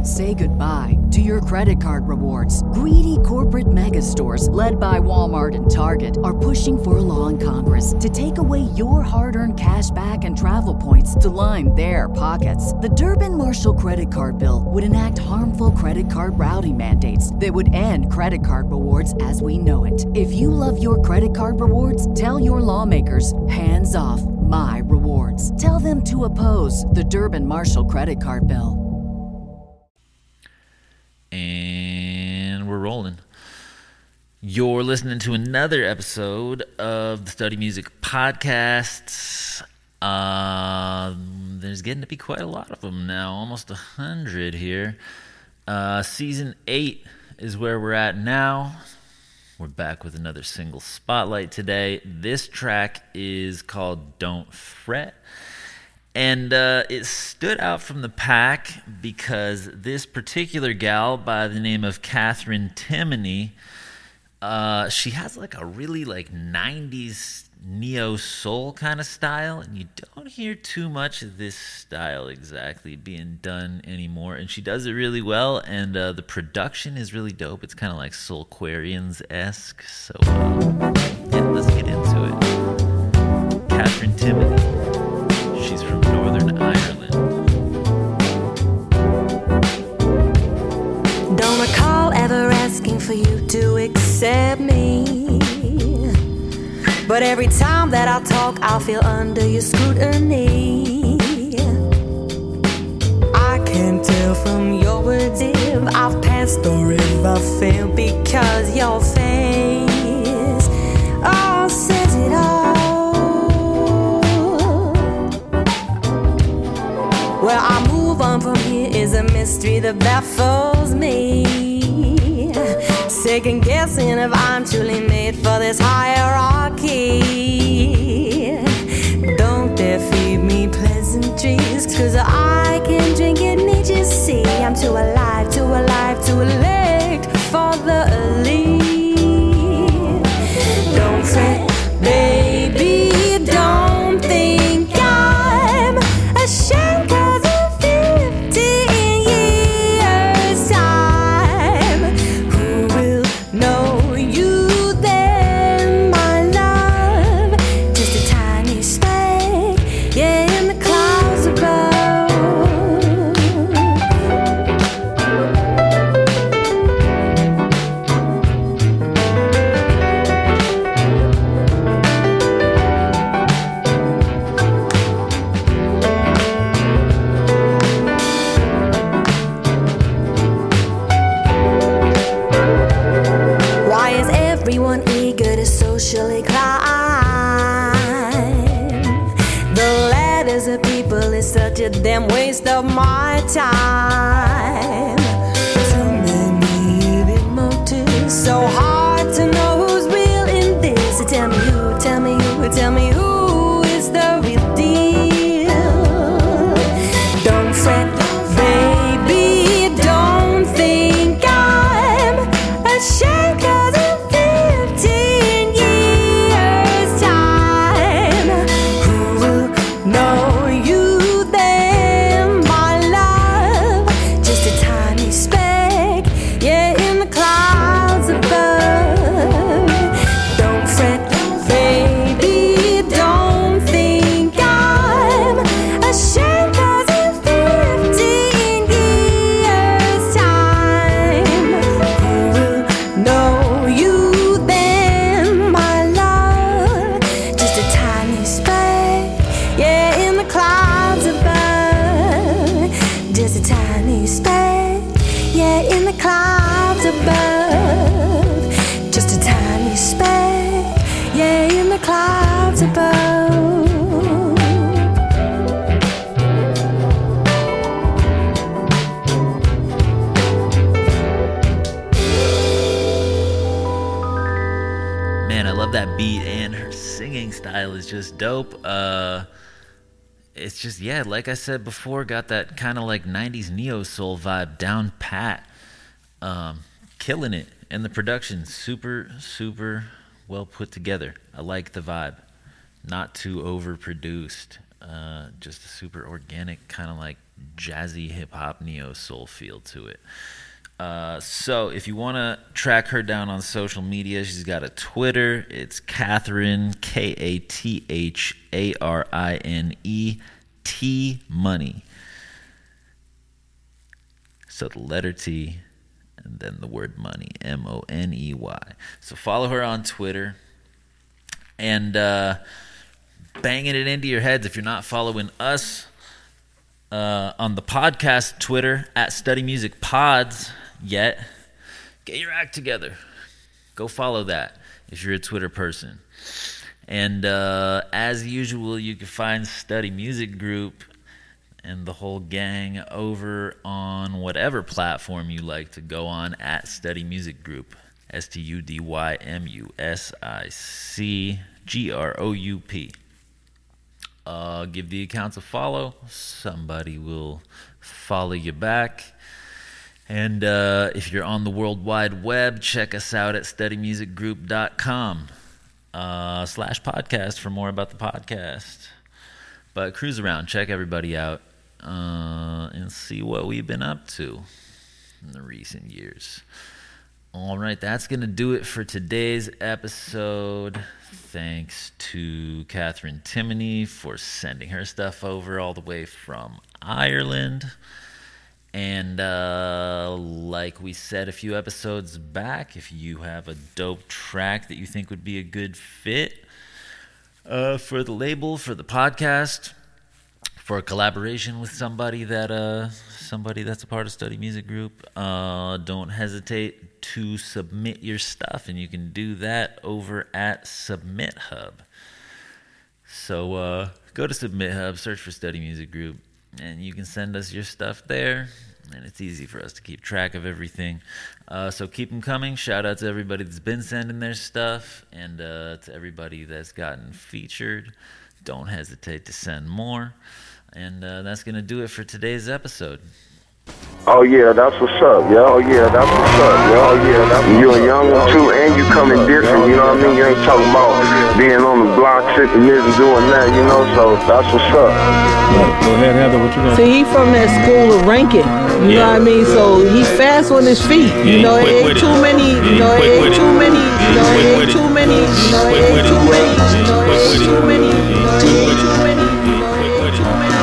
Say goodbye to your credit card rewards. Greedy corporate mega stores, led by Walmart and Target, are pushing for a law in Congress to take away your hard-earned cash back and travel points to line their pockets. The Durbin-Marshall credit card bill would enact harmful credit card routing mandates that would end credit card rewards as we know it. If you love your credit card rewards, tell your lawmakers, hands off my rewards. Tell them to oppose the Durbin-Marshall credit card bill. And we're rolling. You're listening to another episode of the Study Music Podcasts. There's getting to be quite a lot of them now, almost 100 here. Season 8 is where we're at now. We're back with another single spotlight today. This track is called Don't Fret. And it stood out from the pack because this particular gal by the name of Catherine Timoney, she has like a really like 90s neo-soul kind of style, and you don't hear too much of this style exactly being done anymore, and she does it really well, and the production is really dope. It's kind of like Soulquarians-esque, so let's get into it. Catherine Timoney. She's from Northern Ireland. Don't recall ever asking for you to accept me, but every time that I talk, I feel under your scrutiny. I can tell from your words if I've passed or if I failed, because your face all says it all. Where I move on from here is a mystery that baffles me. Second guessing if I'm truly made for this hierarchy. Don't dare feed me pleasantries, 'cause I can drink it, need you see. I'm too alive, too elect for the elite. Don't fret, baby, don't think I'm ashamed, 'cause in 15 years time, who will know you then, my love? Just a tiny speck, yeah, in the clouds above. Why is everyone eager to socially climb? The ladders of people is such a damn waste of my time. Too many hidden motives, so hard to know who's real in this. So tell me who, tell me who, tell me who is the real deal. Don't fret, baby, don't think I'm ashamed, 'cause in 15 years time, who will know you then, my love? Just a tiny speck, yeah, in the clouds above. Don't fret, baby, don't think I'm ashamed, 'cause in 15 years time, who will know you then, my love? Just a tiny speck, yeah, in the clouds above. Just a tiny speck, yeah, in the clouds above. Just a tiny speck, yeah, in the clouds above. Man, I love that beat, and her singing style is just dope. It's just, yeah, like I said before, got that kind of like 90s neo-soul vibe down pat. Killing it. And the production, super, super well put together. I like the vibe. Not too overproduced. Just a super organic, kind of like jazzy hip-hop neo-soul feel to it. So if you want to track her down on social media, she's got a Twitter. It's Katharine, Katharine T Money. So the letter T and then the word money, Money. So follow her on Twitter and banging it into your heads if you're not following us on the podcast Twitter at Study Music Pods yet. Get your act together. Go follow that if you're a Twitter person. And as usual, you can find Study Music Group and the whole gang over on whatever platform you like to go on at Study Music Group. STUDYMUSICGROUP. Give the accounts a follow. Somebody will follow you back. And if you're on the World Wide Web, check us out at studymusicgroup.com /podcast for more about the podcast. But cruise around, check everybody out, and see what we've been up to in the recent years. All right, that's going to do it for today's episode. Thanks to Catherine Timoney for sending her stuff over all the way from Ireland. And like we said a few episodes back, if you have a dope track that you think would be a good fit for the label, for the podcast, for a collaboration with somebody that's a part of Study Music Group, don't hesitate to submit your stuff, and you can do that over at Submit Hub. So go to Submit Hub, search for Study Music Group, and you can send us your stuff there, and it's easy for us to keep track of everything. So keep them coming. Shout out to everybody that's been sending their stuff, and to everybody that's gotten featured. Don't hesitate to send more. And that's going to do it for today's episode. Oh yeah, that's what's up, yo. Oh yeah, that's what's up, yo. Oh yeah, that's what's you're a young one too, and you coming different, you know what I mean? You ain't talking about being on the block, sitting here and doing that, you know, so that's what's up. Go ahead, Heather, what you gonna See, he from that school of ranking, you know what I mean? So he's fast on his feet, you know, it ain't too many, you know, it ain't too many, you know, it ain't too many, you know, it ain't too many, you know, it ain't too many, you know, it ain't too many, you know, it ain't too many.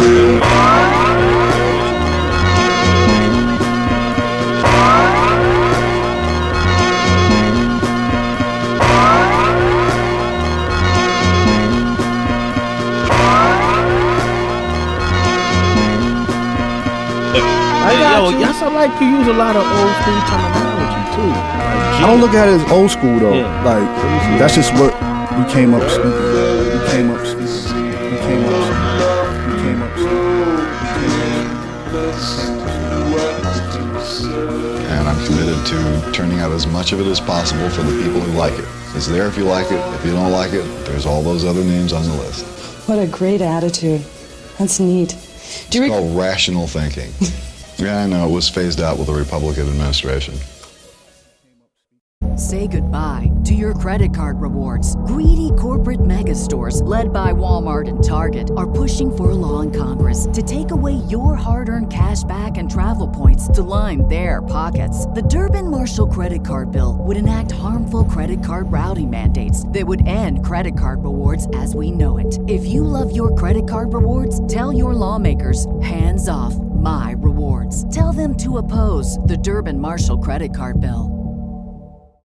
Yes, I like to use a lot of old school terminology too. I don't look at it as old school though. Yeah. Like that's just what we came up speaking. And I'm committed to turning out as much of it as possible for the people who like it. It's there if you like it. If you don't like it, there's all those other names on the list. What a great attitude. That's neat. It's called rational thinking. Yeah, I know. It was phased out with the Republican administration. Say goodbye to your credit card rewards. Greedy corporate mega stores, led by Walmart and Target, are pushing for a law in Congress to take away your hard-earned cash back and travel points to line their pockets. The Durbin-Marshall credit card bill would enact harmful credit card routing mandates that would end credit card rewards as we know it. If you love your credit card rewards, tell your lawmakers, hands off my rewards. Tell them to oppose the Durbin-Marshall credit card bill.